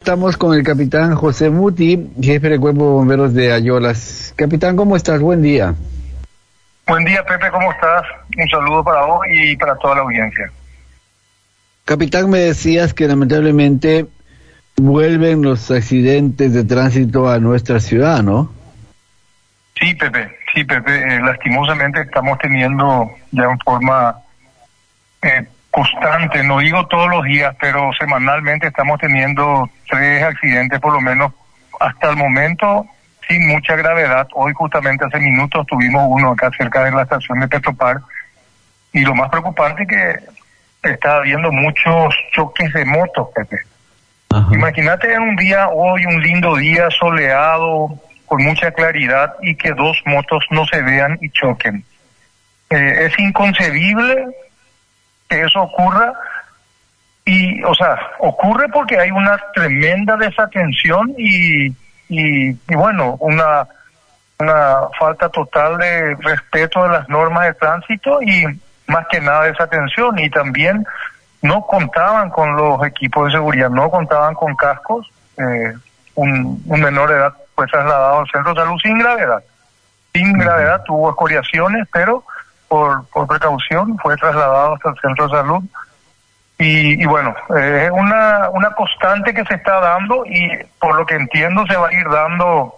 Estamos con el capitán José Muti, jefe del Cuerpo de Bomberos de Ayolas. Capitán, ¿cómo estás? Buen día. Buen día, Pepe, ¿cómo estás? Un saludo para vos y para toda la audiencia. Capitán, me decías que lamentablemente vuelven los accidentes de tránsito a nuestra ciudad, ¿no? Sí, Pepe, lastimosamente estamos teniendo ya en forma constante, no digo todos los días, pero semanalmente estamos teniendo 3 accidentes por lo menos hasta el momento, sin mucha gravedad. Hoy justamente hace minutos tuvimos uno acá cerca de la estación de Petropar, y lo más preocupante es que está habiendo muchos choques de motos, Pepe. Ajá. Imagínate en un día, hoy un lindo día soleado, con mucha claridad, y que 2 motos no se vean y choquen. Es inconcebible que eso ocurra, y, o sea, ocurre porque hay una tremenda desatención y bueno, una falta total de respeto de las normas de tránsito, y más que nada desatención, y también no contaban con los equipos de seguridad, no contaban con cascos. Un menor de edad fue trasladado al centro de salud sin gravedad. Sin gravedad, tuvo escoriaciones, pero por precaución fue trasladado hasta el centro de salud. Y bueno, es una constante que se está dando, y por lo que entiendo se va a ir dando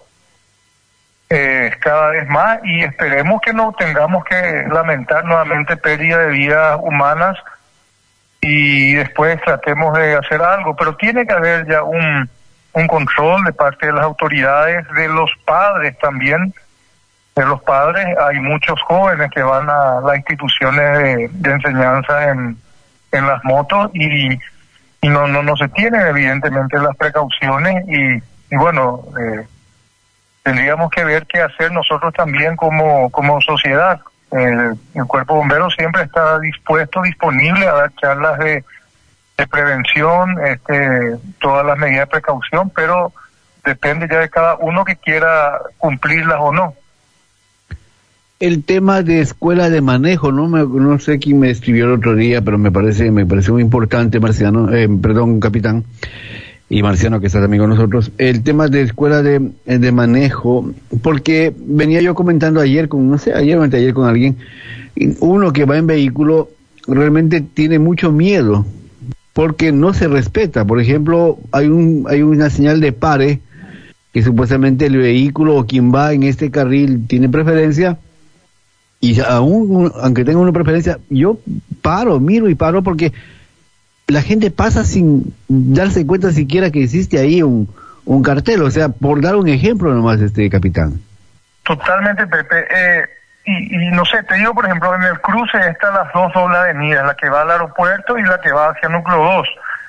cada vez más, y esperemos que no tengamos que lamentar nuevamente pérdida de vidas humanas y después tratemos de hacer algo. Pero tiene que haber ya un control de parte de las autoridades, de los padres también. De los padres, hay muchos jóvenes que van a las instituciones de enseñanza en las motos, y no se tienen evidentemente las precauciones, y bueno, tendríamos que ver qué hacer nosotros también como sociedad. El Cuerpo de Bomberos siempre está disponible a dar charlas de prevención, todas las medidas de precaución, pero depende ya de cada uno que quiera cumplirlas o no. El tema de escuela de manejo, no sé quién me escribió el otro día, pero me pareció muy importante, capitán, y Marciano, que está también con nosotros, el tema de escuela de manejo, porque venía yo comentando ayer con alguien, uno que va en vehículo realmente tiene mucho miedo, porque no se respeta. Por ejemplo, hay una señal de pare, que supuestamente el vehículo o quien va en este carril tiene preferencia, y aunque tenga una preferencia, yo miro y paro, porque la gente pasa sin darse cuenta siquiera que existe ahí un cartel. O sea, por dar un ejemplo nomás, capitán. Totalmente, Pepe. Y no sé, te digo, por ejemplo, en el cruce están las 2 dobles avenidas, la que va al aeropuerto y la que va hacia Núcleo 2.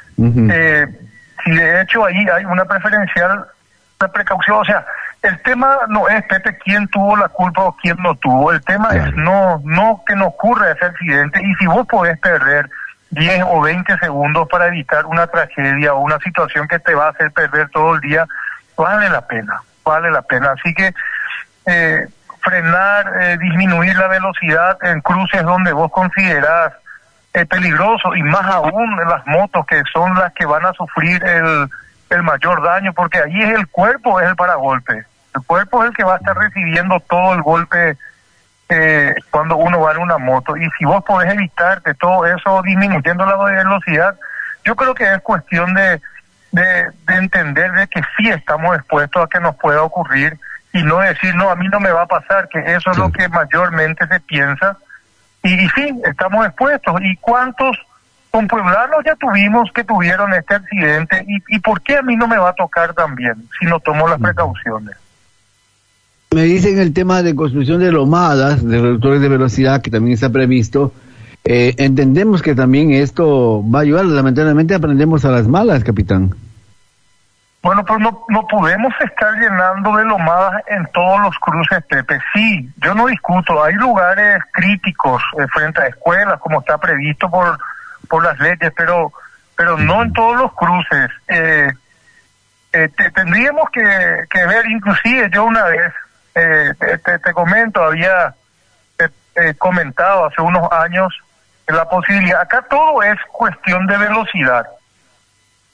Si de hecho ahí hay una preferencial, una precaución, o sea, el tema no es, Pepe, quién tuvo la culpa o quién no tuvo. El tema es no que no ocurra ese accidente, y si vos podés perder 10 o 20 segundos para evitar una tragedia o una situación que te va a hacer perder todo el día, vale la pena. Así que frenar, disminuir la velocidad en cruces donde vos considerás peligroso, y más aún en las motos, que son las que van a sufrir el mayor daño, porque allí es el cuerpo, es el paragolpe. El cuerpo es el que va a estar recibiendo todo el golpe cuando uno va en una moto. Y si vos podés evitarte todo eso disminuyendo la velocidad, yo creo que es cuestión de entender de que sí estamos expuestos a que nos pueda ocurrir, y no decir, no, a mí no me va a pasar, que eso es lo que mayormente se piensa. Y sí, estamos expuestos. ¿Y cuántos compueblanos ya tuvimos que tuvieron este accidente? ¿Y por qué a mí no me va a tocar también si no tomo las precauciones? Me dicen el tema de construcción de lomadas, de reductores de velocidad, que también está previsto. Entendemos que también esto va a ayudar. Lamentablemente aprendemos a las malas, capitán. Bueno, pues no podemos estar llenando de lomadas en todos los cruces, Pepe. Sí, yo no discuto, hay lugares críticos frente a escuelas, como está previsto por las leyes, pero no en todos los cruces. Tendríamos que ver, inclusive yo una vez, te comento, había comentado hace unos años la posibilidad, acá todo es cuestión de velocidad.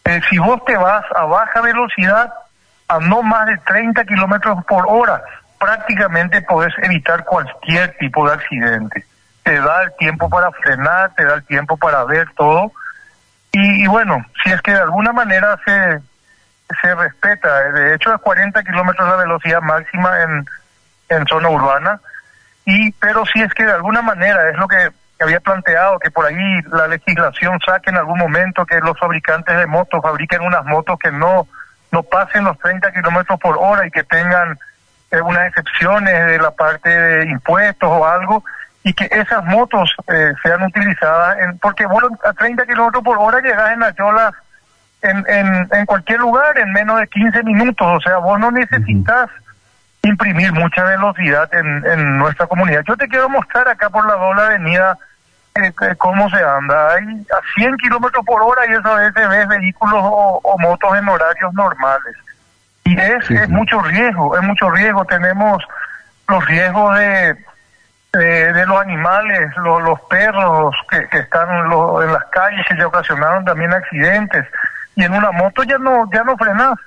Si vos te vas a baja velocidad, a no más de 30 kilómetros por hora, prácticamente podés evitar cualquier tipo de accidente. Te da el tiempo para frenar, te da el tiempo para ver todo. Y bueno, si es que de alguna manera se respeta, de hecho es 40 kilómetros la velocidad máxima en zona urbana, pero si es que de alguna manera es lo que había planteado, que por ahí la legislación saque en algún momento que los fabricantes de motos fabriquen unas motos que no pasen los 30 kilómetros por hora y que tengan unas excepciones de la parte de impuestos o algo, y que esas motos sean utilizadas, porque vos a 30 kilómetros por hora llegás en Ayolas en cualquier lugar en menos de 15 minutos, o sea, vos no necesitas imprimir mucha velocidad en nuestra comunidad. Yo te quiero mostrar acá por la doble avenida cómo se anda. Hay a 100 kilómetros por hora y eso a veces ves vehículos o motos en horarios normales. Y es mucho riesgo. Tenemos los riesgos de los animales, los perros que están en las calles, que ya ocasionaron también accidentes. Y en una moto ya no frenás.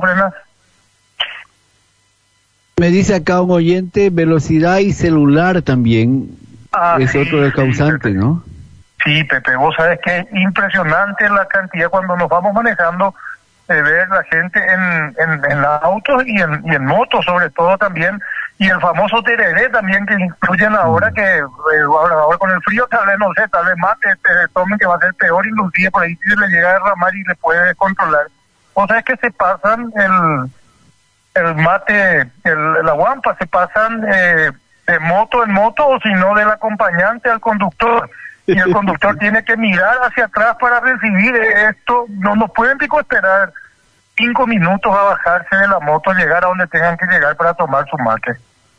Me dice acá un oyente, velocidad y celular también es otro del causante, Pepe. ¿no? Sí, Pepe, vos sabes que es impresionante la cantidad cuando nos vamos manejando de ver la gente en autos y en motos sobre todo también, y el famoso tereré también que incluyen ahora, que ahora con el frío tal vez mate, tomen que va a ser peor, inclusive por ahí si se le llega a derramar y le puede descontrolar. O sea, es que se pasan el mate, la guampa, se pasan de moto en moto, o si no del acompañante al conductor, y el conductor tiene que mirar hacia atrás para recibir esto. No nos pueden esperar 5 minutos a bajarse de la moto, llegar a donde tengan que llegar para tomar su mate.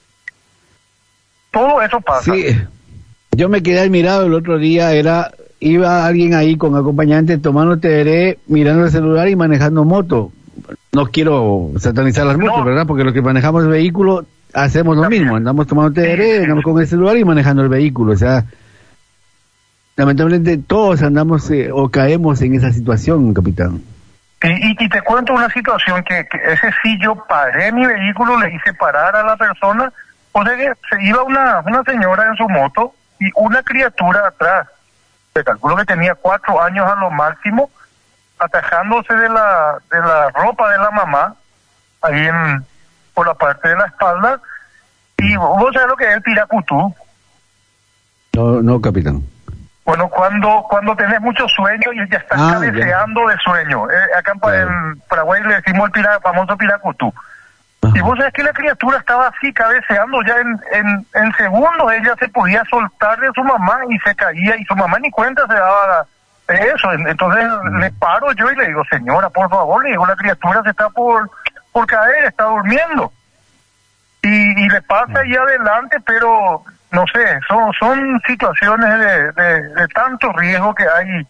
Todo eso pasa. Sí, yo me quedé admirado el otro día, iba alguien ahí con acompañante tomando tereré, mirando el celular y manejando moto. No quiero satanizar las motos, ¿verdad? Porque los que manejamos el vehículo hacemos lo mismo, andamos tomando tereré, andamos con el celular y manejando el vehículo, o sea, lamentablemente todos andamos o caemos en esa situación, capitán. Y te cuento una situación que ese sí, yo paré mi vehículo, le hice parar a la persona, o sea que se iba una señora en su moto y una criatura atrás, se calculó que tenía 4 años a lo máximo, atajándose de la ropa de la mamá, ahí por la parte de la espalda, y vos sabés lo que es el piracutú. No, capitán. Bueno, cuando tenés mucho sueño y ya estás cabeceando de sueño. Acá en Paraguay le decimos el famoso piracutú. Y vos sabés que la criatura estaba así cabeceando ya en segundos, ella se podía soltar de su mamá y se caía, y su mamá ni cuenta se daba de eso. Entonces le paro yo y le digo, señora, por favor, le digo, la criatura se está por caer, está durmiendo. Y le pasa ahí adelante, pero no sé, son situaciones de tanto riesgo que hay,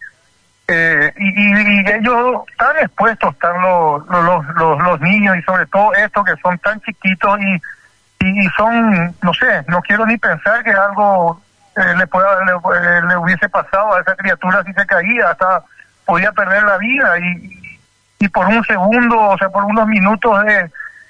y ellos están expuestos, están los niños, y sobre todo estos que son tan chiquitos y son, no sé, no quiero ni pensar que algo le hubiese pasado a esa criatura si se caía, hasta podía perder la vida, y por un segundo, o sea, por unos minutos de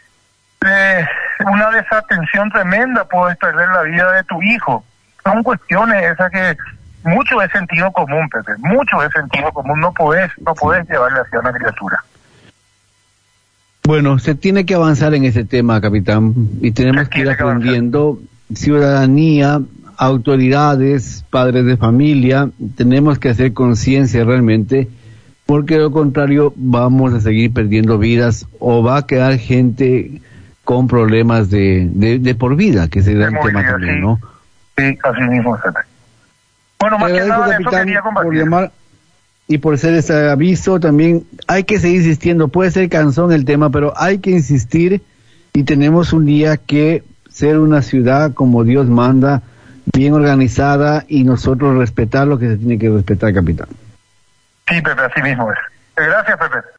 una desatención tremenda puedes perder la vida de tu hijo. Son cuestiones esas que mucho es sentido común, Pepe, mucho es sentido común, no podés llevarle hacia una criatura. Bueno, se tiene que avanzar en ese tema, capitán, y tenemos que ir aprendiendo, ciudadanía, autoridades, padres de familia, tenemos que hacer conciencia realmente, porque de lo contrario vamos a seguir perdiendo vidas, o va a quedar gente con problemas de por vida, que será el tema también, ¿no? Sí, así mismo. Bueno, más que nada, capitán, eso quería compartir. Por llamar y por ser ese aviso, también hay que seguir insistiendo. Puede ser cansón el tema, pero hay que insistir, y tenemos un día que ser una ciudad como Dios manda, bien organizada, y nosotros respetar lo que se tiene que respetar, capitán. Sí, Pepe, así mismo es. Gracias, Pepe.